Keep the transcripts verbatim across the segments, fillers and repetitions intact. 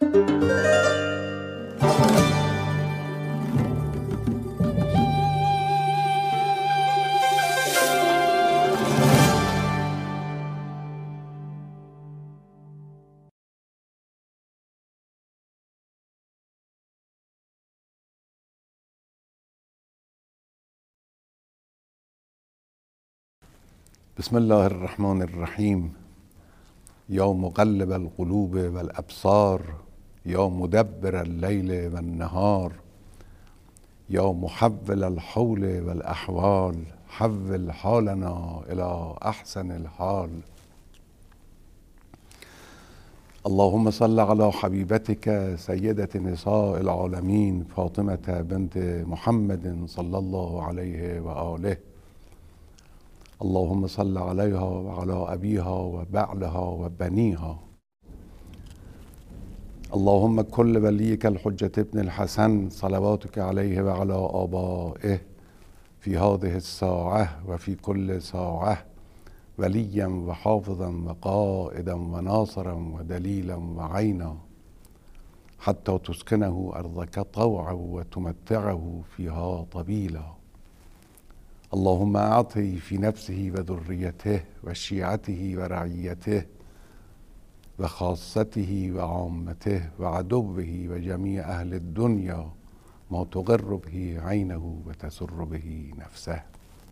بسم الله الرحمن الرحیم. یا مقلب القلوب والابصار، یا مدبر اللیل والنهار، یا محول الحول والاحوال، حول حالنا الى احسن الحال. اللهم صل على حبیبتک سیدة نساء العالمین فاطمة بنت محمد صلی الله علیه و آله. اللهم صل علیها و علی ابیها و بعلها و بنیها. اللهم کل ولیک الحجة ابن الحسن صلواتک علیه و علی آبائه فی هذه الساعة و فی کل ساعة ولیا و حافظا و قائدا و ناصرا و دلیلا و عینا حتی تسکنه ارضک طوعا و تمتعه فیها طویلا. اللهم اعطه في نفسه و ذریته و شیعته و رعیته و خاصته و عامته و عدوه و جمیع اهل الدنیا ما تقر به عینه و تسر به نفسه.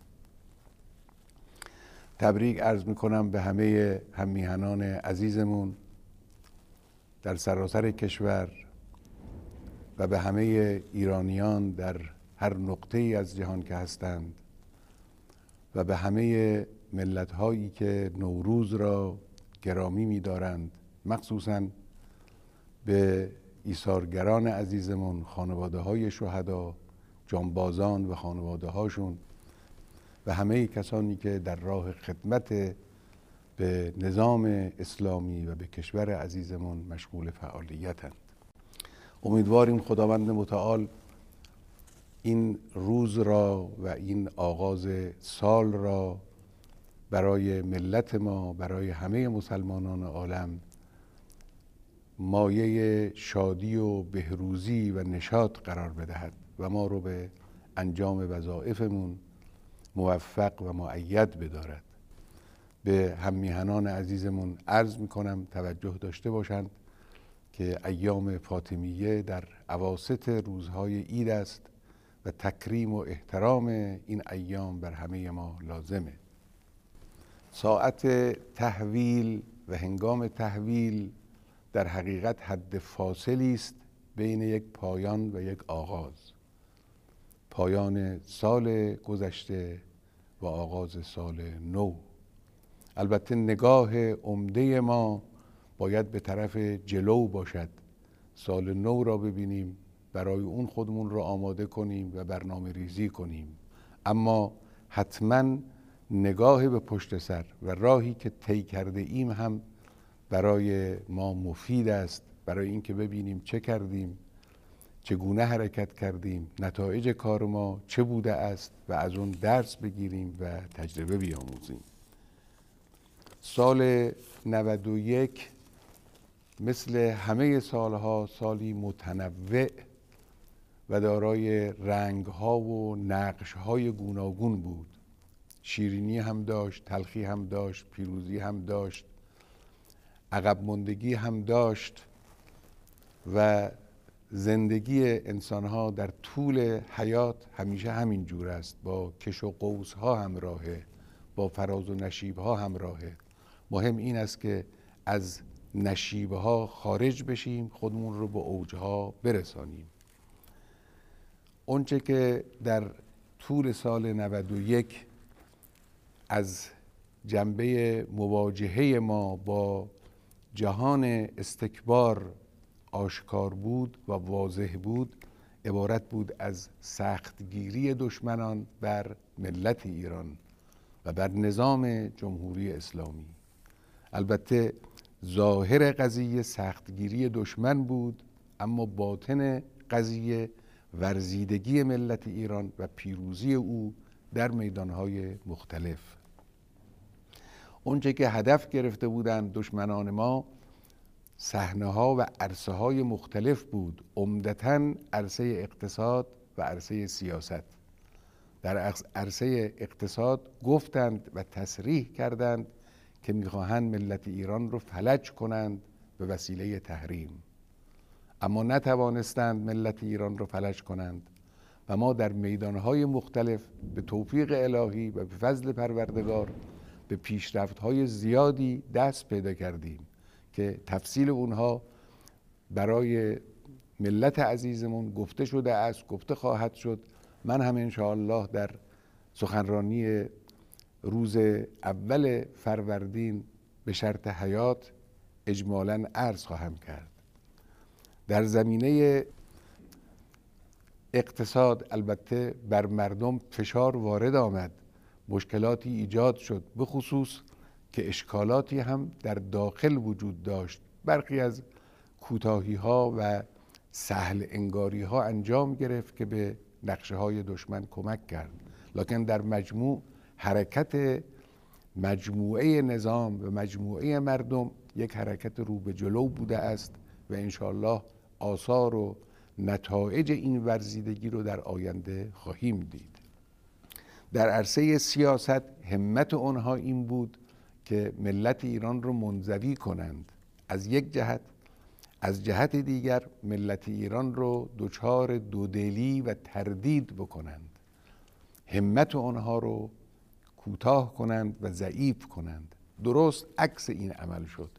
تبریک عرض میکنم به همه هممیهنان عزیزمون در سراسر کشور و به همه ایرانیان در هر نقطه ای از جهان که هستند و به همه ملت هایی که نوروز را گرامی می‌دارند، مخصوصاً به ایثارگران عزیزمون، خانواده های شهدا، جانبازان و خانواده هاشون و همه کسانی که در راه خدمت به نظام اسلامی و به کشور عزیزمون مشغول فعالیتند. امیدواریم خداوند متعال این روز را و این آغاز سال را برای ملت ما، برای همه مسلمانان عالم مایه شادی و بهروزی و نشاط قرار بدهد و ما رو به انجام وظایفمون موفق و مؤید بدارد. به هممیهنان عزیزمون عرض میکنم توجه داشته باشند که ایام فاطمیه در اواسط روزهای عید است و تکریم و احترام این ایام بر همه ما لازمه. ساعت تحویل و هنگام تحویل در حقیقت حد فاصلی است بین یک پایان و یک آغاز. پایان سال گذشته و آغاز سال نو. البته نگاه عمده ما باید به طرف جلو باشد، سال نو را ببینیم، برای اون خودمون را آماده کنیم و برنامه ریزی کنیم، اما حتما نگاه به پشت سر و راهی که طی کرده ایم هم برای ما مفید است، برای اینکه ببینیم چه کردیم، چگونه حرکت کردیم، نتایج کار ما چه بوده است و از اون درس بگیریم و تجربه بیاموزیم. سال نود و یک مثل همه سالها سالی متنوع و دارای رنگ‌ها و نقش‌های گوناگون بود. شیرینی هم داشت، تلخی هم داشت، پیروزی هم داشت، عقب ماندگی هم داشت و زندگی انسان‌ها در طول حیات همیشه همین جور است، با کش و قوس‌ها همراهه، با فراز و نشیب‌ها همراهه. مهم این است که از نشیب‌ها خارج بشیم، خودمون رو به اوجها برسانیم. اونچه که در طول سال نود و یک از جنبه مواجهه ما با جهان استکبار آشکار بود و واضح بود، عبارت بود از سختگیری دشمنان بر ملت ایران و بر نظام جمهوری اسلامی. البته ظاهر قضیه سختگیری دشمن بود، اما باطن قضیه ورزیدگی ملت ایران و پیروزی او در میدانهای مختلف. اونچه که هدف گرفته بودند دشمنان ما صحنه‌ها و عرصه‌های مختلف بود، عمدتاً عرصه اقتصاد و عرصه سیاست. در عرصه اقتصاد گفتند و تصریح کردند که می‌خواهند ملت ایران رو فلج کنند به وسیله تحریم، اما نتوانستند ملت ایران رو فلج کنند و ما در میدانهای مختلف به توفیق الهی و به فضل پروردگار به پیشرفت‌های زیادی دست پیدا کردیم که تفصیل اونها برای ملت عزیزمون گفته شده است، گفته خواهد شد. من هم انشاءالله در سخنرانی روز اول فروردین به شرط حیات اجمالاً عرض خواهم کرد. در زمینه اقتصاد البته بر مردم فشار وارد آمد، مشکلاتی ایجاد شد، به خصوص که اشکالاتی هم در داخل وجود داشت. برخی از کوتاهی ها و سهل انگاری ها انجام گرفت که به نقشه های دشمن کمک کرد، لکن در مجموع حرکت مجموعه نظام و مجموعه مردم یک حرکت رو به جلو بوده است و انشاءالله آثار و نتایج این ورزیدگی رو در آینده خواهیم دید. در عرصه سیاست همت آنها این بود که ملت ایران رو منزوی کنند از یک جهت، از جهت دیگر ملت ایران رو دچار دودلی و تردید بکنند، همت آنها رو کوتاه کنند و ضعیف کنند. درست عکس این عمل شد،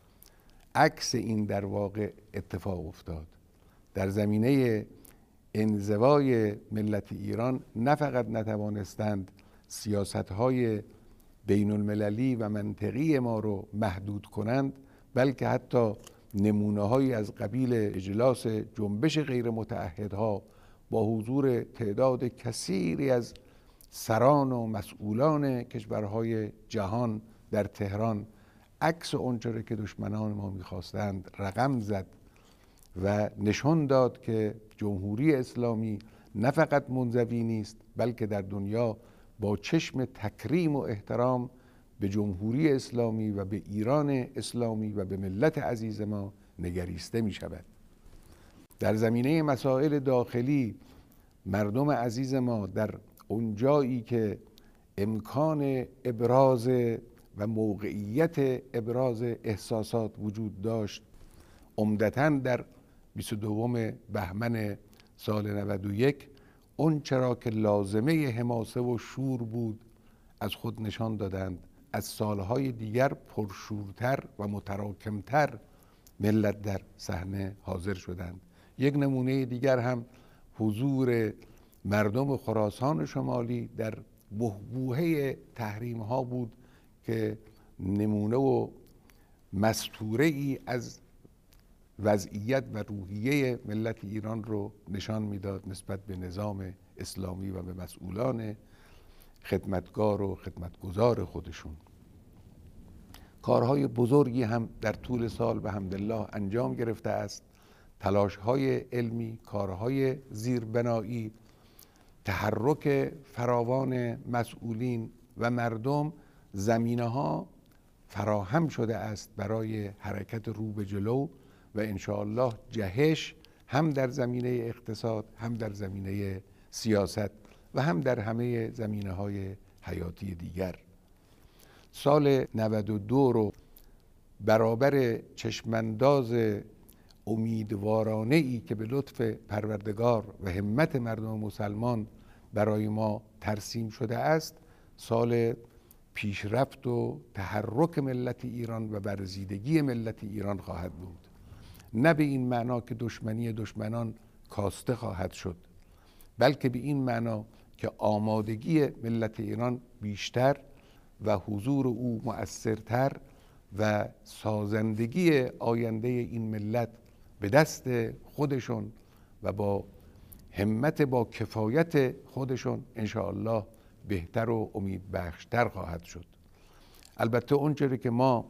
عکس این در واقع اتفاق افتاد. در زمینه انزوای ملت ایران نه فقط نتوانستند سیاست‌های بین المللی و منطقی ما رو محدود کنند، بلکه حتی نمونه‌هایی از قبیل اجلاس جنبش غیر متعهدها با حضور تعداد کثیری از سران و مسئولان کشورهای جهان در تهران عکس آنچه که دشمنان ما می‌خواستند رقم زد و نشان داد که جمهوری اسلامی نه فقط منزوی نیست، بلکه در دنیا با چشم تکریم و احترام به جمهوری اسلامی و به ایران اسلامی و به ملت عزیز ما نگریسته می شود. در زمینه مسائل داخلی مردم عزیز ما در اونجایی که امکان ابراز و موقعیت ابراز احساسات وجود داشت، عمدتاً در بیست و دوم بهمن سال نود و یک اون چرا که لازمه حماسه و شور بود از خود نشان دادند. از سالهای دیگر پرشورتر و متراکمتر ملت در صحنه حاضر شدند. یک نمونه دیگر هم حضور مردم خراسان شمالی در بحبوحه تحریم ها بود که نمونه و مستوره ای از وضعیت و روحیه ملت ایران رو نشان میداد نسبت به نظام اسلامی و به مسئولان خدمتگار و خدمتگزار خودشون. کارهای بزرگی هم در طول سال به حمدالله انجام گرفته است. تلاش‌های علمی، کارهای زیربنایی، تحرک فراوان مسئولین و مردم، زمینه‌ها فراهم شده است برای حرکت رو به جلو و انشاءالله جهش هم در زمینه اقتصاد، هم در زمینه سیاست و هم در همه زمینه‌های حیاتی دیگر. سال نود و دو رو برابر چشمانداز امیدوارانه ای که به لطف پروردگار و همت مردم مسلمان برای ما ترسیم شده است، سال پیشرفت و تحرک ملت ایران و برزیدگی ملت ایران خواهد بود. نه به این معنا که دشمنی دشمنان کاسته خواهد شد، بلکه به این معنا که آمادگی ملت ایران بیشتر و حضور او مؤثرتر و سازندگی آینده این ملت به دست خودشون و با همت با کفایت خودشون انشاءالله بهتر و امیدبخشتر خواهد شد. البته اونچه که ما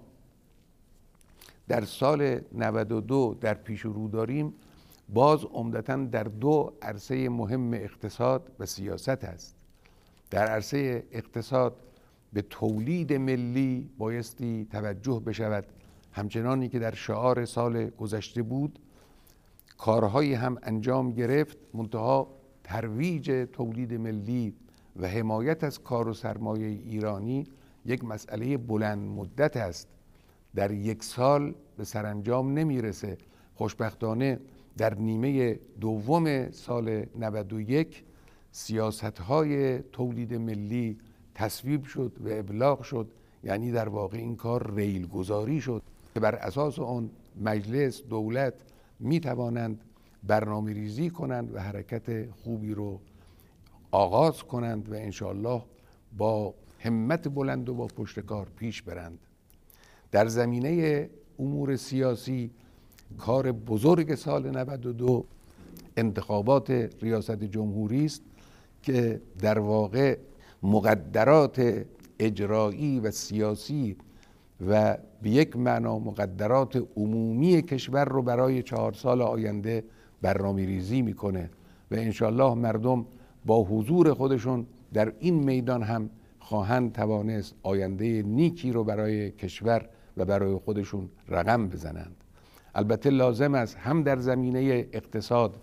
در سال نود و دو در پیش رو داریم باز عمدتاً در دو عرصه مهم اقتصاد و سیاست است. در عرصه اقتصاد به تولید ملی بایستی توجه بشود همچنانی که در شعار سال گذشته بود، کارهایی هم انجام گرفت، منتها ترویج تولید ملی و حمایت از کار و سرمایه ایرانی یک مسئله بلند مدت است، در یک سال به سرانجام نمیرسه. خوشبختانه در نیمه دوم سال نود و یک سیاست‌های تولید ملی تصویب شد و ابلاغ شد، یعنی در واقع این کار ریل گذاری شد که بر اساس آن مجلس، دولت می توانند برنامه ریزی کنند و حرکت خوبی رو آغاز کنند و انشاءالله با همت بلند و با پشتکار پیش برند. در زمینه امور سیاسی کار بزرگ سال نود و دو انتخابات ریاست جمهوری است که در واقع مقدرات اجرایی و سیاسی و به یک معنا مقدرات عمومی کشور رو برای چهار سال آینده برنامه ریزی میکنه و انشالله مردم با حضور خودشون در این میدان هم خواهند توانست آینده نیکی رو برای کشور و برای خودشون رقم بزنند. البته لازم است هم در زمینه اقتصاد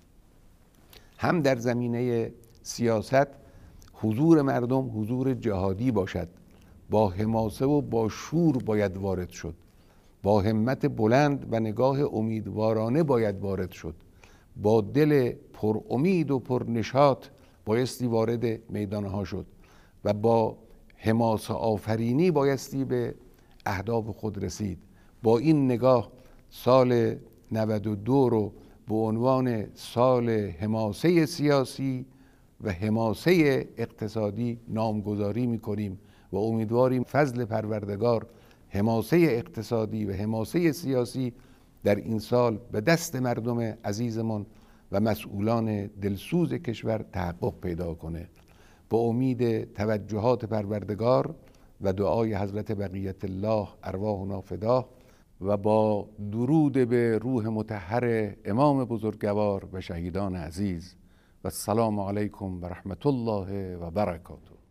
هم در زمینه سیاست حضور مردم حضور جهادی باشد، با حماسه و با شور باید وارد شد، با همت بلند و نگاه امیدوارانه باید وارد شد، با دل پر امید و پر نشاط بایستی وارد میدانها شد و با حماسه آفرینی بایستی به اهداف خود رسید. با این نگاه سال نود و دو رو به عنوان سال حماسه سیاسی و حماسه اقتصادی نامگذاری میکنیم و امیدواریم فضل پروردگار حماسه اقتصادی و حماسه سیاسی در این سال به دست مردم عزیزمان و مسئولان دلسوز کشور تحقق پیدا کنه. با امید توجهات پروردگار و دعای حضرت بقیت الله ارواحنا فداه و با درود به روح مطهر امام بزرگوار و شهیدان عزیز و السلام علیکم و رحمت الله و برکاته.